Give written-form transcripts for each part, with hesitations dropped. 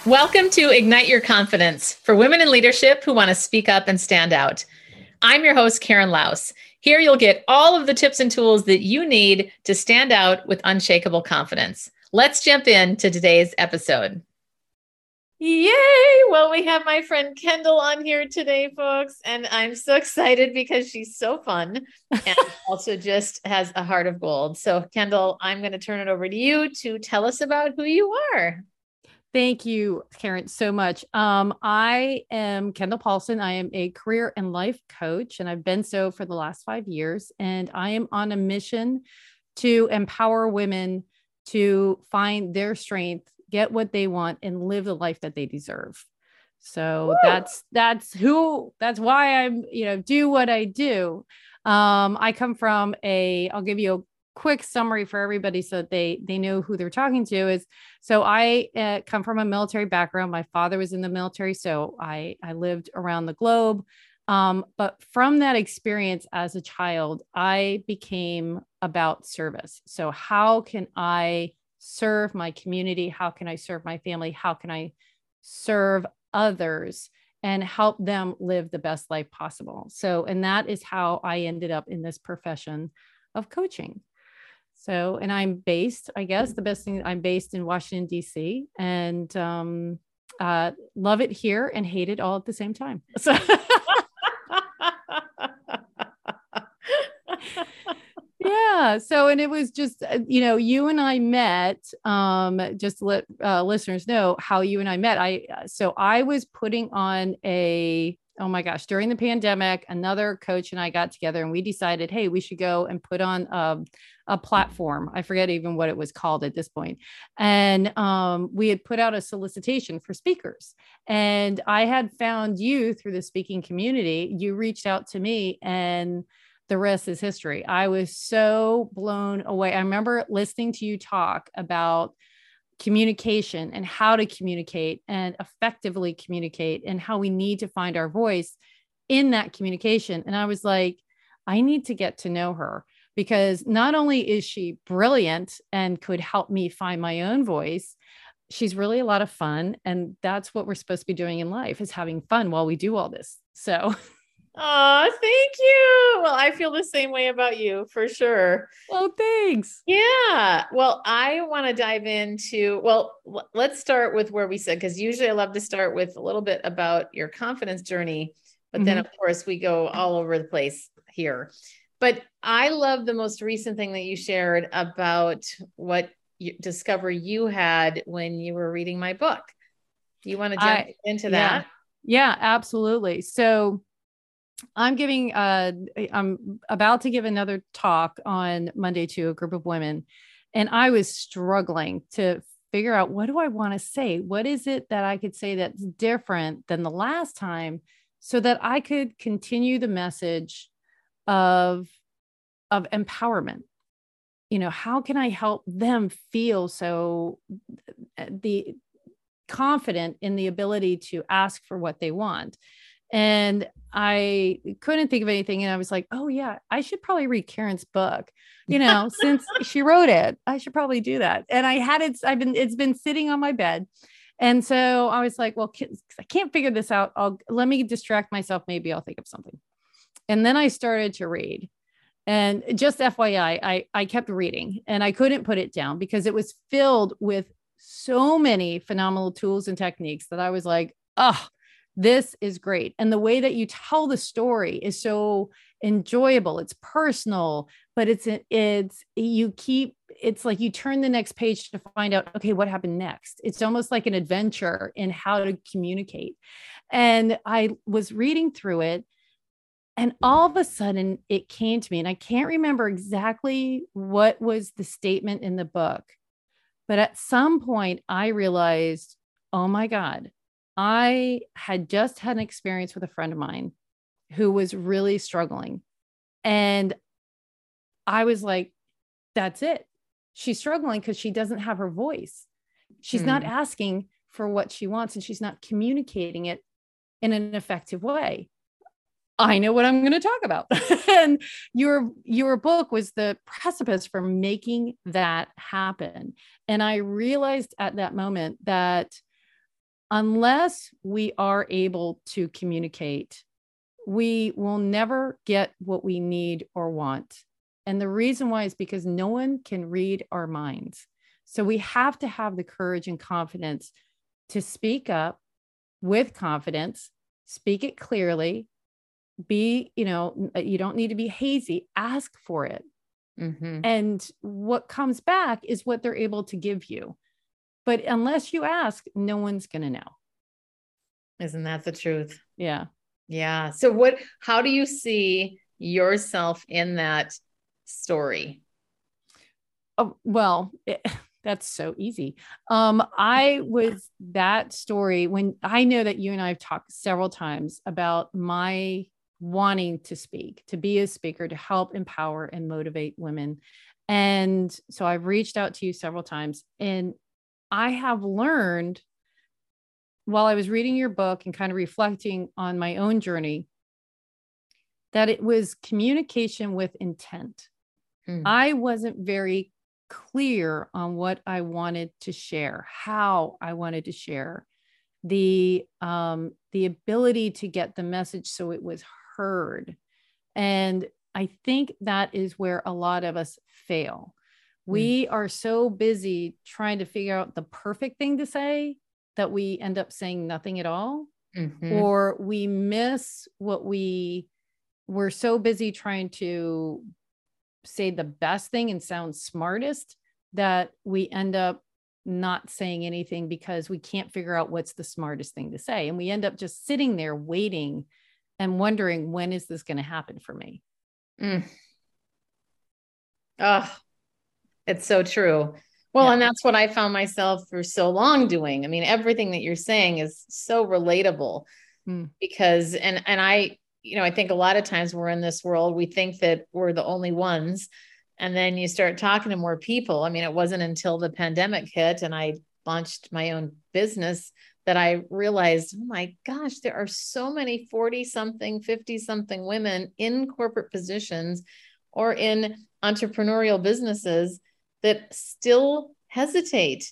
Welcome to Ignite Your Confidence for women in leadership who want to speak up and stand out. I'm your host, Karen Laus. Here you'll get all of the tips and tools that you need to stand out with unshakable confidence. Let's jump into today's episode. Yay! Well, we have my friend Kendall on here today, folks, and I'm so excited because she's so fun and also just has a heart of gold. So, Kendall, I'm going to turn it over to you to tell us about who you are. Thank you, Karen, so much. I am Kendall Paulson. I am a career and life coach, and I've been so for the last 5 years. And I am on a mission to empower women to find their strength, get what they want, and live the life that they deserve. So that's why I'm, do what I do. I come from I'll give you a quick summary for everybody so that they know who they're talking to. So I come from a military background. My father was in the military, so I lived around the globe. But from that experience as a child, I became about service. So how can I serve my community? How can I serve my family? How can I serve others and help them live the best life possible? And that is how I ended up in this profession of coaching. So, and I'm based, I guess the best thing, I'm based in Washington, D.C. and love it here and hate it all at the same time. So, yeah. So, and it was just, you and I met, just to let listeners know how you and I met. I was putting on oh my gosh, during the pandemic, another coach and I got together and we decided, hey, we should go and put on a platform. I forget even what it was called at this point. And we had put out a solicitation for speakers. And I had found you through the speaking community. You reached out to me and the rest is history. I was so blown away. I remember listening to you talk about communication and how to communicate and effectively communicate and how we need to find our voice in that communication. And I was like, I need to get to know her because not only is she brilliant and could help me find my own voice, she's really a lot of fun. And that's what we're supposed to be doing in life, is having fun while we do all this. So Oh, thank you. Well, I feel the same way about you for sure. Oh, thanks. Yeah. Well, I want to dive into, let's start with where we said, because usually I love to start with a little bit about your confidence journey, but then of course we go all over the place here. But I love the most recent thing that you shared about what discovery you had when you were reading my book. Do you want to jump into that? Yeah, absolutely. So I'm about to give another talk on Monday to a group of women. And I was struggling to figure out, what do I want to say? What is it that I could say that's different than the last time so that I could continue the message of empowerment? How can I help them feel the confident in the ability to ask for what they want? And I couldn't think of anything. And I was like, oh yeah, I should probably read Karen's book, since she wrote it, I should probably do that. And it's been sitting on my bed. And so I was like, well, I can't figure this out. Let me distract myself. Maybe I'll think of something. And then I started to read. And just FYI, I kept reading and I couldn't put it down because it was filled with so many phenomenal tools and techniques that I was like, oh, this is great. And the way that you tell the story is so enjoyable. It's personal, but it's like you turn the next page to find out, okay, what happened next? It's almost like an adventure in how to communicate. And I was reading through it and all of a sudden it came to me, and I can't remember exactly what was the statement in the book, but at some point I realized, oh my God, I had just had an experience with a friend of mine who was really struggling. And I was like, that's it. She's struggling because she doesn't have her voice. She's not asking for what she wants and she's not communicating it in an effective way. I know what I'm going to talk about. And your book was the precipice for making that happen. And I realized at that moment that unless we are able to communicate, we will never get what we need or want. And the reason why is because no one can read our minds. So we have to have the courage and confidence to speak up with confidence, speak it clearly, you don't need to be hazy, ask for it. Mm-hmm. And what comes back is what they're able to give you. But unless you ask, no one's going to know. Isn't that the truth? Yeah. Yeah. So how do you see yourself in that story? Oh, well, that's so easy. I was that story when I know that you and I have talked several times about my wanting to speak, to be a speaker, to help empower and motivate women. And so I've reached out to you several times, and I have learned while I was reading your book and kind of reflecting on my own journey that it was communication with intent. I wasn't very clear on what I wanted to share, how I wanted to share, the ability to get the message so it was heard. And I think that is where a lot of us fail. We are so busy trying to figure out the perfect thing to say that we end up saying nothing at all, or we miss what we're so busy trying to say the best thing and sound smartest that we end up not saying anything because we can't figure out what's the smartest thing to say. And we end up just sitting there waiting and wondering, when is this going to happen for me? Oh, it's so true. Well, and that's what I found myself for so long doing. I mean, everything that you're saying is so relatable because, and I, I think a lot of times we're in this world, we think that we're the only ones. And then you start talking to more people. I mean, it wasn't until the pandemic hit and I launched my own business that I realized, oh my gosh, there are so many 40 something, 50 something women in corporate positions or in entrepreneurial businesses that still hesitate.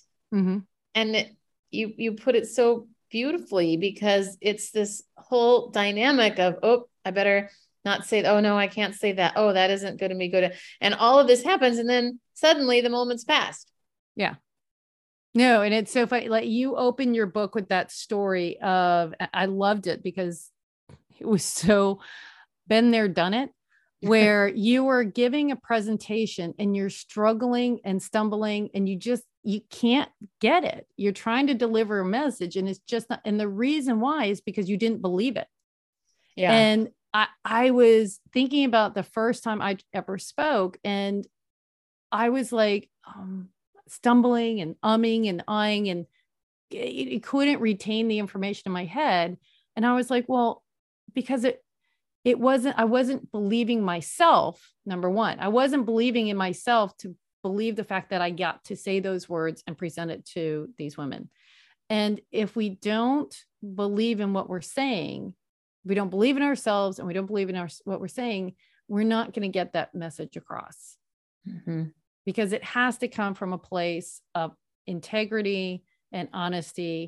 And you put it so beautifully because it's this whole dynamic of, oh, I better not say, oh no, I can't say that. Oh, that isn't going to be good. And all of this happens. And then suddenly the moment's passed. Yeah. No. And it's so funny. Like, you open your book with that story of, I loved it because it was so been there, done it, where you were giving a presentation and you're struggling and stumbling and you can't get it. You're trying to deliver a message and it's just not. And the reason why is because you didn't believe it. Yeah. And I was thinking about the first time I ever spoke, and I was like stumbling and umming and eyeing, and it couldn't retain the information in my head. And I was like, well, because I wasn't believing myself. Number one, I wasn't believing in myself to believe the fact that I got to say those words and present it to these women. And if we don't believe in what we're saying, we don't believe in ourselves and we don't believe in what we're saying, we're not going to get that message across because it has to come from a place of integrity and honesty.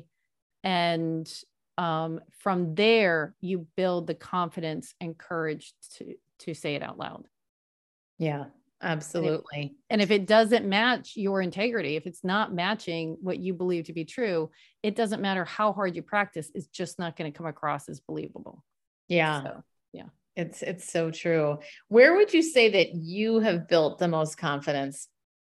And from there, you build the confidence and courage to say it out loud. Yeah, absolutely. And if it doesn't match your integrity, if it's not matching what you believe to be true, it doesn't matter how hard you practice, it's just not going to come across as believable. Yeah. So, yeah. It's so true. Where would you say that you have built the most confidence?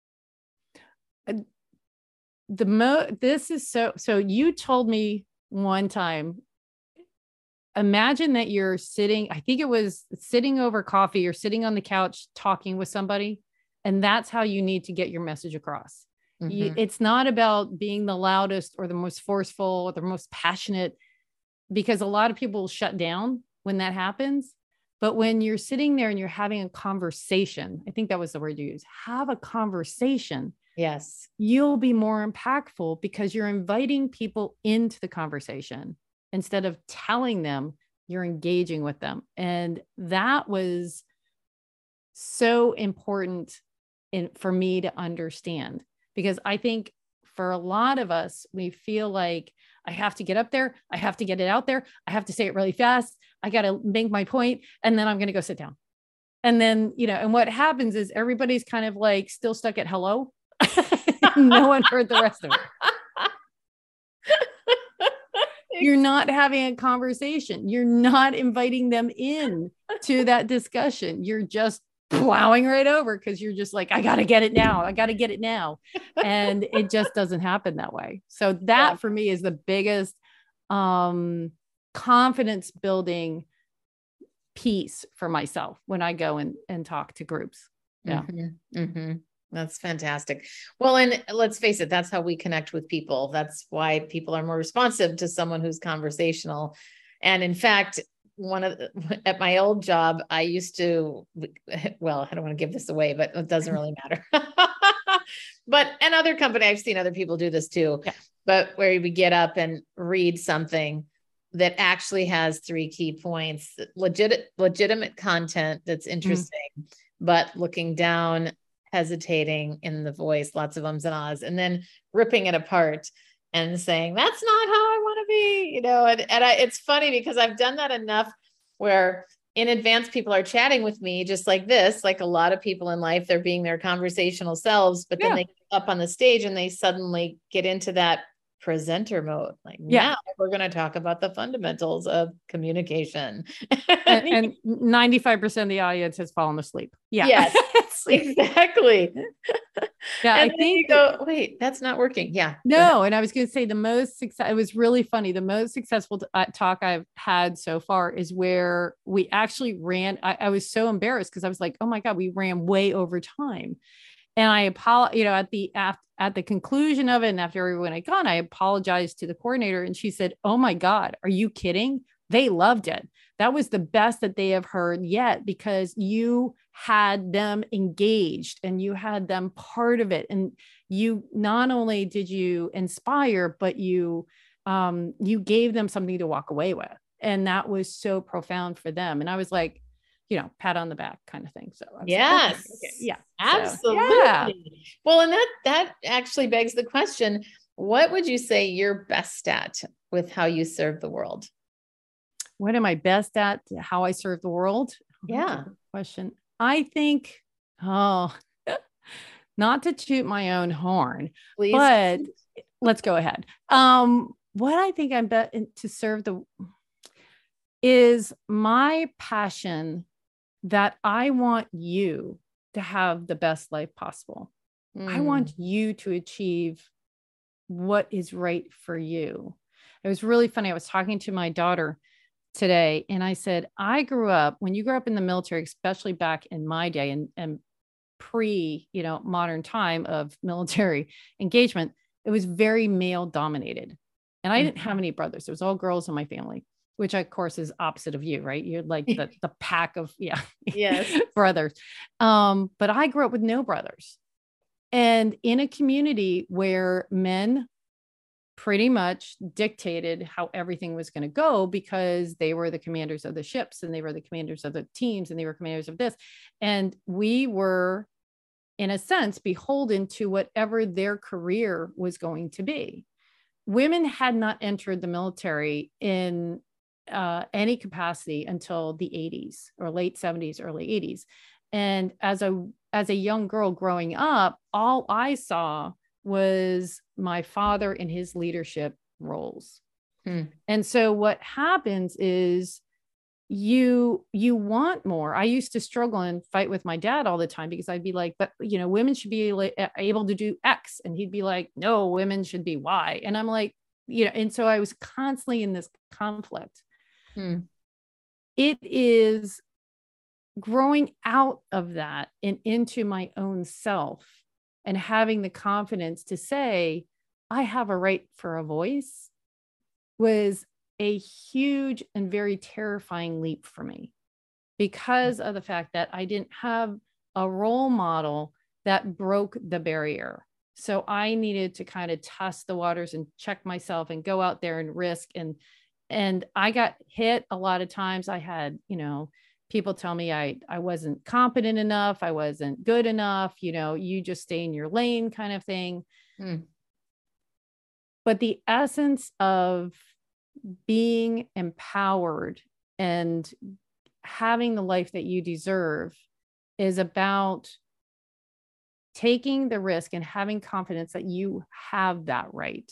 This is so you told me one time, imagine that you're sitting, I think it was sitting over coffee or sitting on the couch talking with somebody, and that's how you need to get your message across. It's not about being the loudest or the most forceful or the most passionate, because a lot of people will shut down when that happens. But when you're sitting there and you're having a conversation, I think that was the word you used, have a conversation. Yes. You'll be more impactful because you're inviting people into the conversation instead of telling them. You're engaging with them. And that was so important for me to understand, because I think for a lot of us, we feel like I have to get up there. I have to get it out there. I have to say it really fast. I got to make my point, and then I'm going to go sit down. And then, and what happens is everybody's kind of like still stuck at hello. No one heard the rest of it. You're not having a conversation. You're not inviting them in to that discussion. You're just plowing right over because you're just like, I got to get it now. I got to get it now. And it just doesn't happen that way. So that for me is the biggest confidence building piece for myself when I go and talk to groups. Yeah. Mm-hmm. Mm-hmm. That's fantastic. Well, and let's face it, that's how we connect with people. That's why people are more responsive to someone who's conversational. And in fact, at my old job, I used to, well, I don't want to give this away, but it doesn't really matter. But another company, I've seen other people do this too, but where we get up and read something that actually has 3 key points, legitimate content that's interesting, but looking down, hesitating in the voice, lots of ums and ahs, and then ripping it apart and saying, that's not how I want to be, it's funny because I've done that enough where in advance, people are chatting with me just like this, like a lot of people in life, they're being their conversational selves, but then they get up on the stage and they suddenly get into that presenter mode. Like now we're going to talk about the fundamentals of communication. and 95% of the audience has fallen asleep. Yeah. Yes, exactly. Yeah. And I think you go, wait, that's not working. Yeah. No. And I was going to say it was really funny. The most successful talk I've had so far is where we actually ran. I was so embarrassed because I was like, oh my God, we ran way over time. And I apologize, at the conclusion of it, and after everyone had gone, I apologized to the coordinator, and she said, "Oh my God, are you kidding? They loved it. That was the best that they have heard yet because you had them engaged and you had them part of it, and you not only did you inspire, but you gave them something to walk away with, and that was so profound for them." And I was like, pat on the back kind of thing. So yes, like, okay. Yeah, absolutely. So, yeah. Well, and that actually begs the question, what would you say you're best at with how you serve the world? What am I best at? How I serve the world? Yeah. Question. I think, not to toot my own horn, please, but let's go ahead. What I think I'm best to serve is my passion that I want you to have the best life possible. I want you to achieve what is right for you. It was really funny. I was talking to my daughter today and I said, when you grew up in the military, especially back in my day and pre, modern time of military engagement, it was very male dominated. And I didn't have any brothers. It was all girls in my family, which of course is opposite of you, right? You're like the pack of, brothers. But I grew up with no brothers and in a community where men pretty much dictated how everything was going to go because they were the commanders of the ships and they were the commanders of the teams and they were commanders of this. And we were, in a sense, beholden to whatever their career was going to be. Women had not entered the military in any capacity until the 80s or late 70s, early 80s. And as a young girl growing up, all I saw was my father in his leadership roles. And so what happens is you want more. I used to struggle and fight with my dad all the time because I'd be like, but women should be able to do X. And he'd be like, no, women should be Y. And I'm like, and so I was constantly in this conflict. It is growing out of that and into my own self and having the confidence to say, I have a right for a voice was a huge and very terrifying leap for me because of the fact that I didn't have a role model that broke the barrier. So I needed to kind of test the waters and check myself and go out there and risk. And I got hit a lot of times. I had, people tell me I wasn't competent enough. I wasn't good enough. You just stay in your lane kind of thing. But the essence of being empowered and having the life that you deserve is about taking the risk and having confidence that you have that right.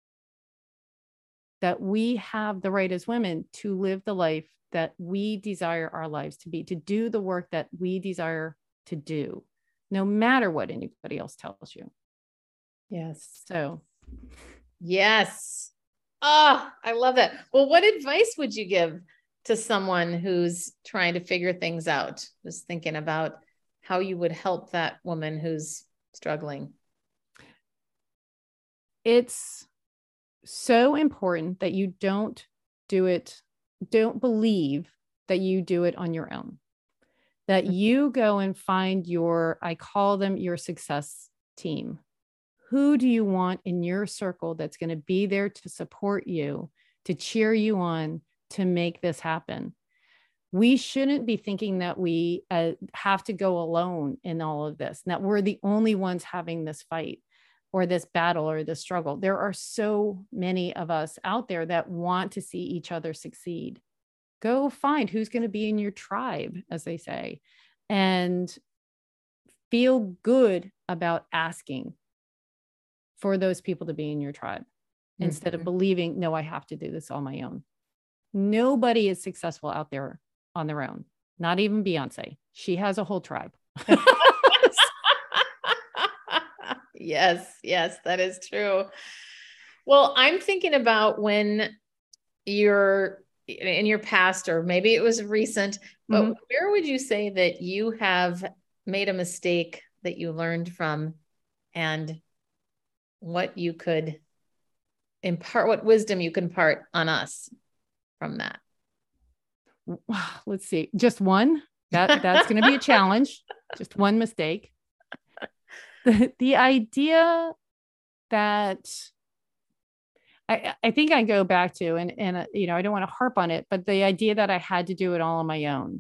That we have the right as women to live the life that we desire our lives to be, to do the work that we desire to do, no matter what anybody else tells you. Yes. So, yes. Oh, I love that. Well, what advice would you give to someone who's trying to figure things out? Just thinking about how you would help that woman who's struggling. it's so important that you don't believe that you do it on your own, that you go and find I call them your success team. Who do you want in your circle that's going to be there to support you, to cheer you on, to make this happen? We shouldn't be thinking that we have to go alone in all of this, and that we're the only ones having this fight or this battle or this struggle. There are so many of us out there that want to see each other succeed. Go find who's going to be in your tribe, as they say, and feel good about asking for those people to be in your tribe instead of believing, no, I have to do this on my own. Nobody is successful out there on their own. Not even Beyonce. She has a whole tribe. Yes, yes, that is true. Well, I'm thinking about when you're in your past, or maybe it was recent, but where would you say that you have made a mistake that you learned from, and what you could impart, what wisdom you can impart on us from that? Let's see. Just one. That's going to be a challenge. Just one mistake. The idea that I think I go back to, and I don't want to harp on it, but the idea that I had to do it all on my own.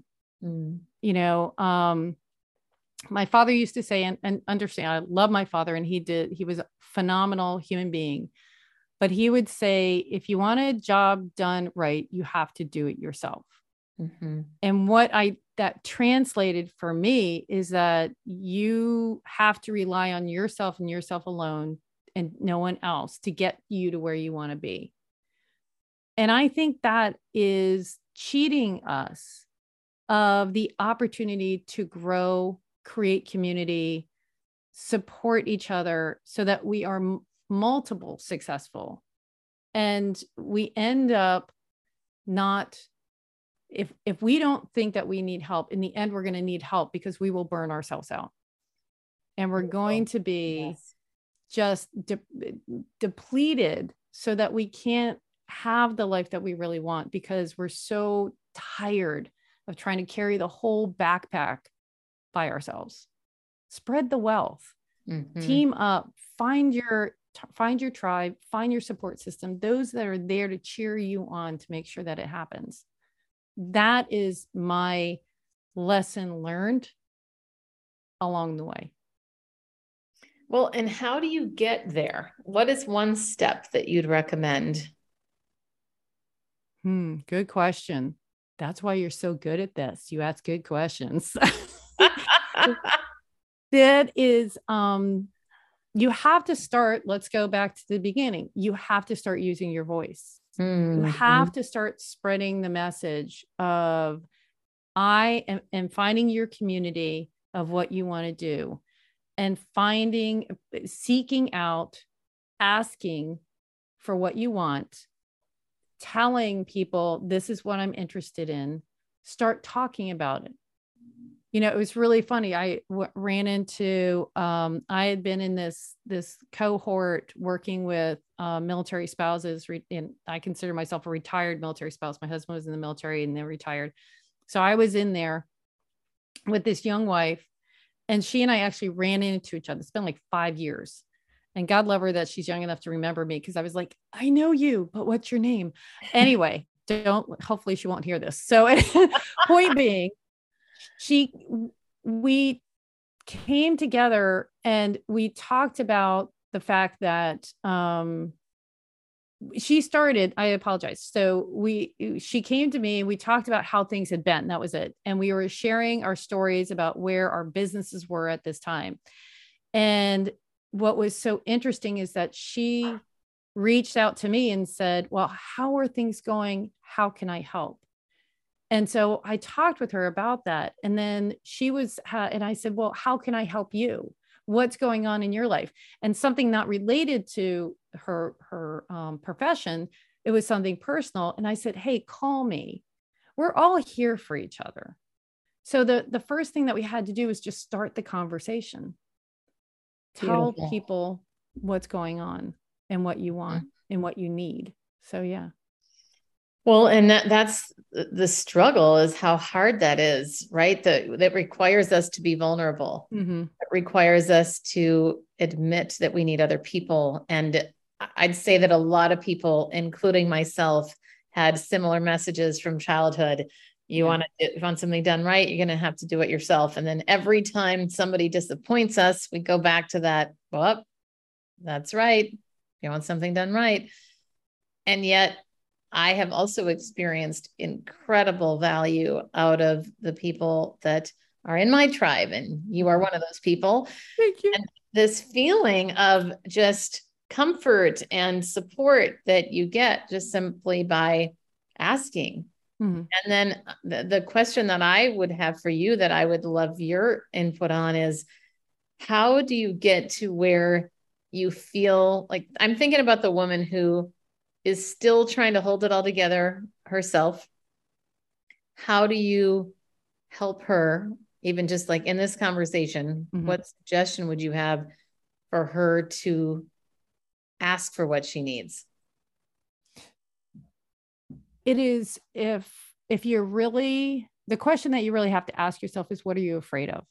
My father used to say, and understand, I love my father, and he was a phenomenal human being, but he would say, if you want a job done right, you have to do it yourself. And what that translated for me is that you have to rely on yourself and yourself alone and no one else to get you to where you want to be. And I think that is cheating us of the opportunity to grow, create community, support each other so that we are multiple successful. And we end up not, if we don't think that we need help, in the end, we're going to need help because we will burn ourselves out. And we're going to be just depleted so that we can't have the life that we really want, because we're so tired of trying to carry the whole backpack by ourselves. Spread the wealth, team up, find your tribe, find your support system, those that are there to cheer you on to make sure that it happens. That is my lesson learned along the way. Well, and how do you get there? What is one step that you'd recommend? Good question. That's why you're so good at this. You ask good questions. That is, you have to start. Let's go back to the beginning. You have to start using your voice. You have to start spreading the message of I am finding your community of what you want to do, and seeking out, asking for what you want, telling people, this is what I'm interested in. Start talking about it. It was really funny. I ran into, I had been in this cohort working with military spouses, and I consider myself a retired military spouse. My husband was in the military and then retired. So I was in there with this young wife, and she and I actually ran into each other. It's been like 5 years. And God love her that she's young enough to remember me, because I was like, I know you, but what's your name? Anyway, hopefully she won't hear this. So point being, we came together and we talked about the fact that she started, I apologize. So she came to me and we talked about how things had been. That was it. And we were sharing our stories about where our businesses were at this time. And what was so interesting is that she reached out to me and said, well, how are things going? How can I help? And so I talked with her about that. And then and I said, well, how can I help you? What's going on in your life? And something not related to her profession. It was something personal. And I said, hey, call me. We're all here for each other. So the first thing that we had to do was just start the conversation. Tell Beautiful. people what's going on and what you want and what you need. So, yeah. Well, and that's the struggle, is how hard that is, right? That requires us to be vulnerable. Mm-hmm. It requires us to admit that we need other people. And I'd say that a lot of people, including myself, had similar messages from childhood. You want something done right, you're going to have to do it yourself. And then every time somebody disappoints us, we go back to that. Well, that's right. You want something done right. And yet I have also experienced incredible value out of the people that are in my tribe. And you are one of those people. Thank you. And this feeling of just comfort and support that you get just simply by asking. Mm-hmm. And then the question that I would have for you, that I would love your input on, is how do you get to where you feel like, I'm thinking about the woman who is still trying to hold it all together herself. How do you help her, even just like in this conversation? Mm-hmm. What suggestion would you have for her to ask for what she needs? It is, if you're really, the question that you really have to ask yourself is, what are you afraid of?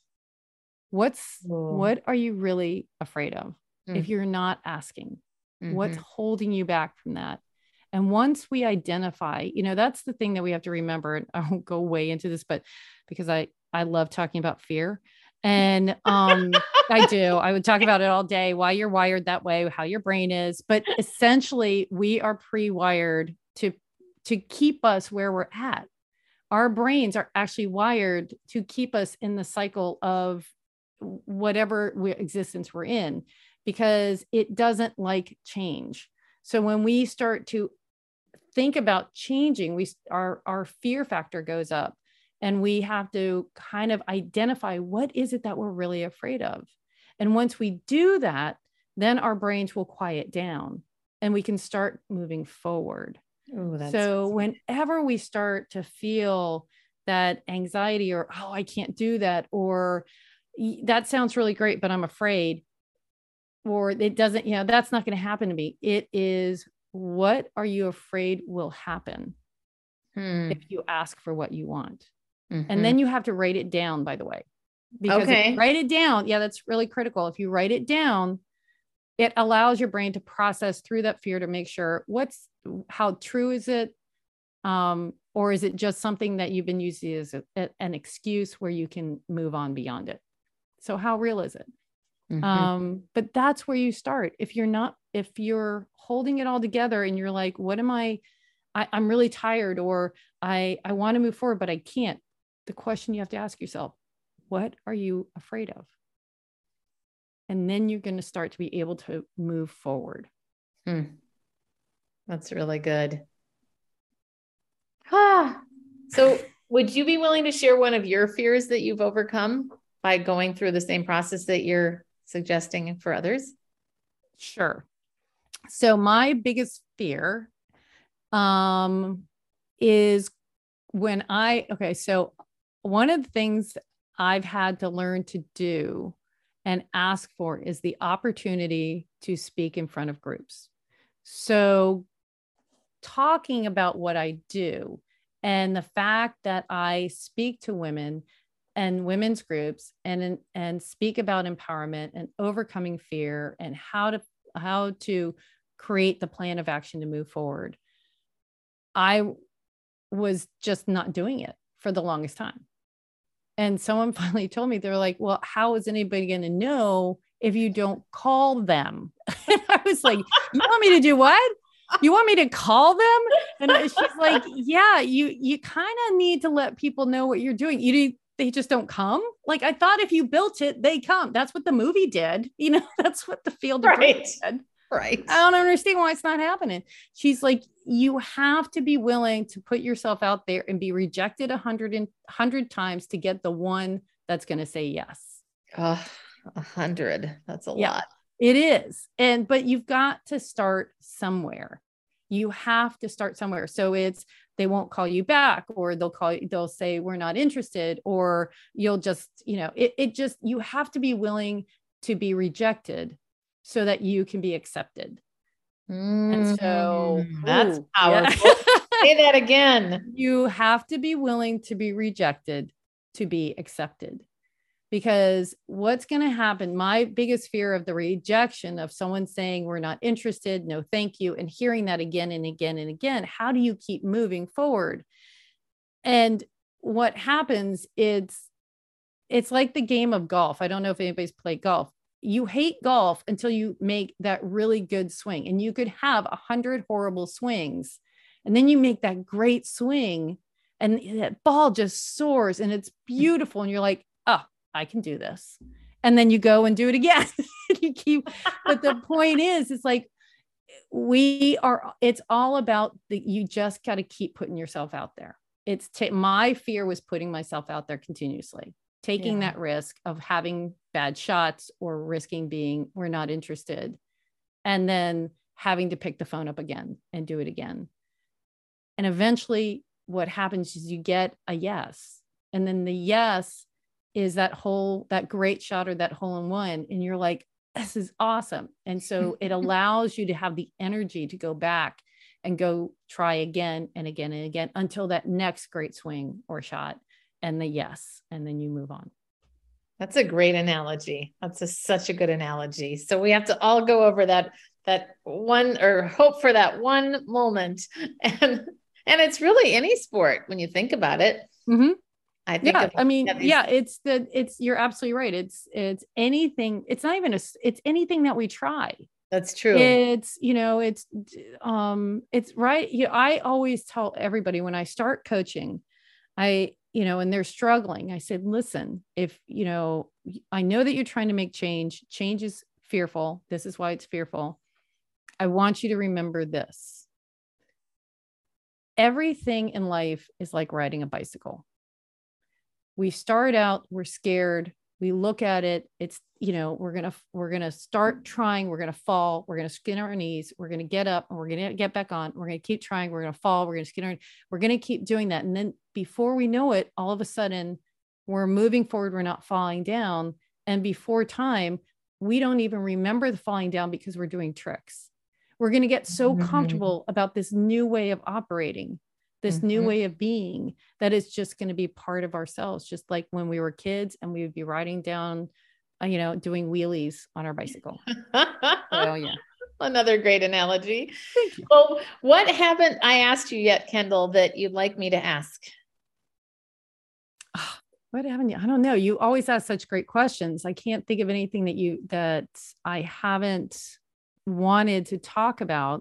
What are you really afraid of? Mm-hmm. If you're not asking, what's holding you back from that? And once we identify, that's the thing that we have to remember. And I won't go way into this, but because I love talking about fear. And I do. I would talk about it all day, why you're wired that way, how your brain is. But essentially, we are pre-wired to keep us where we're at. Our brains are actually wired to keep us in the cycle of whatever existence we're in, because it doesn't like change. So when we start to think about changing, our fear factor goes up, and we have to kind of identify what is it that we're really afraid of. And once we do that, then our brains will quiet down and we can start moving forward. Ooh, so whenever we start to feel that anxiety, or, oh, I can't do that, or that sounds really great, but I'm afraid, or it doesn't, that's not going to happen to me. It is, what are you afraid will happen if you ask for what you want? And then you have to write it down, by the way, because if you write it down, that's really critical. If you write it down, it allows your brain to process through that fear to make sure how true is it? Or is it just something that you've been using as an excuse where you can move on beyond it? So how real is it? But that's where you start. If you're holding it all together and you're like, what am I'm really tired, or I want to move forward, but I can't. The question you have to ask yourself, what are you afraid of? And then you're going to start to be able to move forward. That's really good. So would you be willing to share one of your fears that you've overcome by going through the same process that you're suggesting for others? Sure. So my biggest fear is so one of the things I've had to learn to do and ask for is the opportunity to speak in front of groups. So talking about what I do and the fact that I speak to women and women's groups and speak about empowerment and overcoming fear and how to create the plan of action to move forward, I was just not doing it for the longest time. And someone finally told me, they're like, well, how is anybody going to know if you don't call them? And I was like, you want me to do what? You want me to call them? And she's like, yeah, you kind of need to let people know what you're doing. They just don't come. Like, I thought if you built it, they come. That's what the movie did. That's what the Field of Dreams did. Right. I don't understand why it's not happening. She's like, you have to be willing to put yourself out there and be rejected 100 times to get the one that's going to say yes. 100. That's a lot. It is. But you've got to start somewhere. You have to start somewhere. So they won't call you back, or they'll say, we're not interested, or you'll just, you have to be willing to be rejected so that you can be accepted. And so that's powerful. Yeah. Say that again. You have to be willing to be rejected to be accepted. Because what's going to happen, my biggest fear of the rejection of someone saying we're not interested, no, thank you, and hearing that again and again and again, how do you keep moving forward? And what happens, it's like the game of golf. I don't know if anybody's played golf. You hate golf until you make that really good swing. And you could have 100 horrible swings. And then you make that great swing and that ball just soars and it's beautiful. And you're like, oh, I can do this. And then you go and do it again. You keep, but the point is, it's like, it's all about you just got to keep putting yourself out there. My fear was putting myself out there continuously, taking that risk of having bad shots or risking being, we're not interested. And then having to pick the phone up again and do it again. And eventually what happens is you get a yes. And then the yes is that great shot or that hole in one. And you're like, this is awesome. And so it allows you to have the energy to go back and go try again and again and again until that next great swing or shot and the yes. And then you move on. That's a great analogy. That's such a good analogy. So we have to all go over that one, or hope for that one moment. And it's really any sport when you think about it. Mm-hmm. I think, you're absolutely right. It's anything. It's not even it's anything that we try. That's true. It's right. I always tell everybody when I start coaching, and they're struggling, I said, listen, if, I know that you're trying to make change is fearful. This is why it's fearful. I want you to remember this. Everything in life is like riding a bicycle. We start out, we're scared. We look at it. It's, we're going to start trying. We're going to fall. We're going to skin our knees. We're going to get up and we're going to get back on. We're going to keep trying. We're going to fall. We're going to skin our, we're going to keep doing that. And then before we know it, all of a sudden we're moving forward. We're not falling down. And before time, we don't even remember the falling down because we're doing tricks. We're going to get so comfortable about this new way of operating, this new way of being, that is just going to be part of ourselves. Just like when we were kids and we would be riding down, doing wheelies on our bicycle. Oh yeah. Another great analogy. Thank you. Well, what haven't I asked you yet, Kendall, that you'd like me to ask? What haven't you? I don't know. You always ask such great questions. I can't think of anything that I haven't wanted to talk about.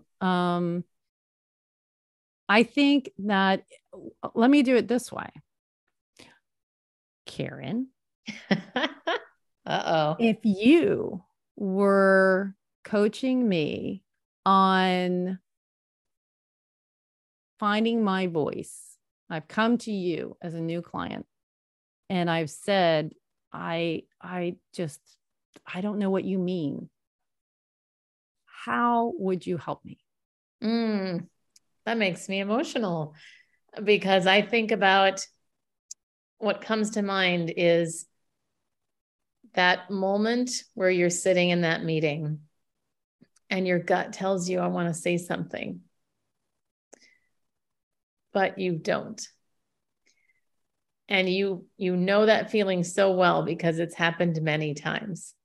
I think that, let me do it this way. Karen. Uh-oh. If you were coaching me on finding my voice, I've come to you as a new client and I've said, I don't know what you mean. How would you help me? That makes me emotional because I think about what comes to mind is that moment where you're sitting in that meeting and your gut tells you, I want to say something, but you don't. And you know that feeling so well because it's happened many times.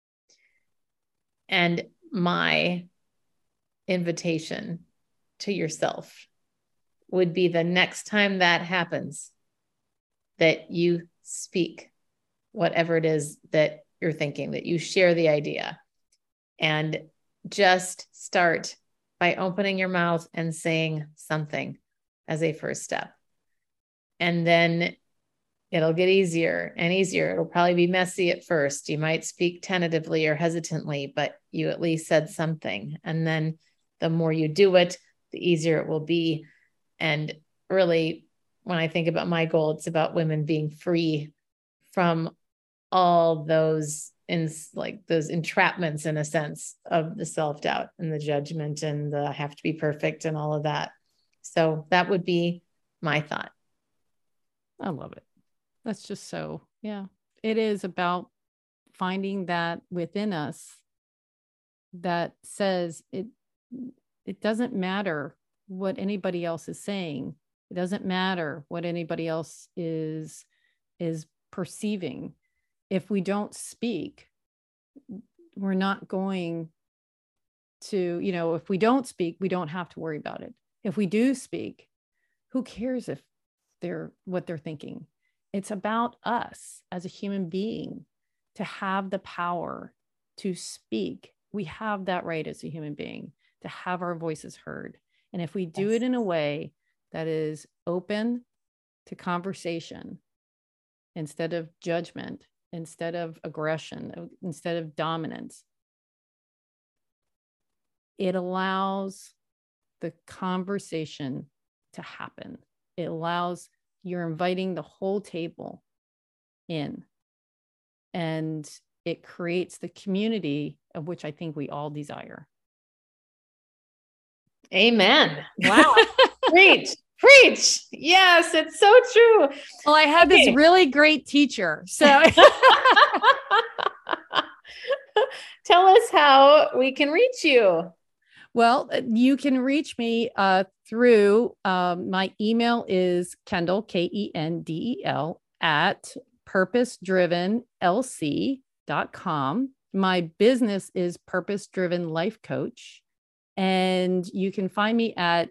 And my invitation to yourself would be the next time that happens, that you speak whatever it is that you're thinking, that you share the idea and just start by opening your mouth and saying something as a first step. And then it'll get easier and easier. It'll probably be messy at first. You might speak tentatively or hesitantly, but you at least said something. And then the more you do it, the easier it will be. And really, when I think about my goal, it's about women being free from all those those entrapments, in a sense, of the self-doubt and the judgment and the have to be perfect and all of that. So that would be my thought. I love it. That's just so, yeah. It is about finding that within us that says it doesn't matter what anybody else is saying. It doesn't matter what anybody else is perceiving. If we don't speak, we're not going to, if we don't speak, we don't have to worry about it. If we do speak, who cares if what they're thinking? It's about us as a human being to have the power to speak. We have that right as a human being to have our voices heard. And if we do it in a way that is open to conversation, instead of judgment, instead of aggression, instead of dominance, it allows the conversation to happen. It allows, you're inviting the whole table in, and it creates the community of which I think we all desire. Amen. Wow. Preach. Yes, it's so true. Well, I had this really great teacher. So tell us how we can reach you. Well, you can reach me through my email is Kendel, Kendel, at purposedrivenlc.com. My business is Purpose Driven Life Coach. And you can find me at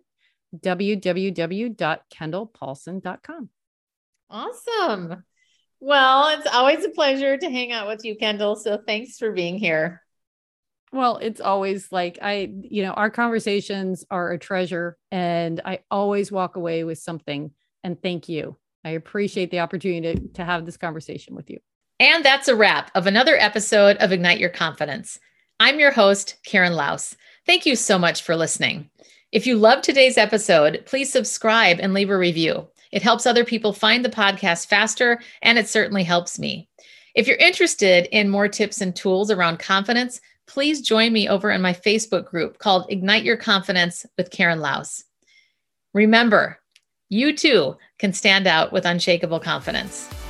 www.kendelpaulson.com. Awesome. Well, it's always a pleasure to hang out with you, Kendel. So thanks for being here. Well, it's always like our conversations are a treasure, and I always walk away with something. And thank you. I appreciate the opportunity to have this conversation with you. And that's a wrap of another episode of Ignite Your Confidence. I'm your host, Karen Laus. Thank you so much for listening. If you loved today's episode, please subscribe and leave a review. It helps other people find the podcast faster, and it certainly helps me. If you're interested in more tips and tools around confidence, please join me over in my Facebook group called Ignite Your Confidence with Karen Laus. Remember, you too can stand out with unshakable confidence.